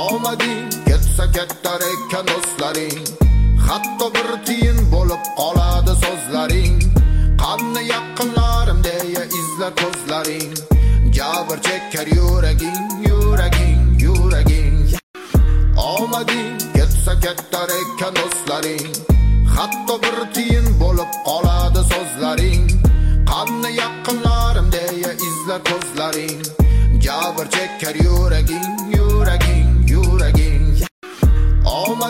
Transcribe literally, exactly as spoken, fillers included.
omading ketsa kettar ekan do'stlaring, hatto bir tiyin bo'lib qoladi so'zlaring. Qanni yaqinlarim deya izlar ko'zlaring, jabr chekkar yuraging, yuraging, yuraging. Omading ketsa kettar ekan do'stlaring, hatto bir tiyin bo'lib qoladi so'zlaring. Qanni yaqinlarim deya izlar ko'zlaring, jabr chekkar yuraging.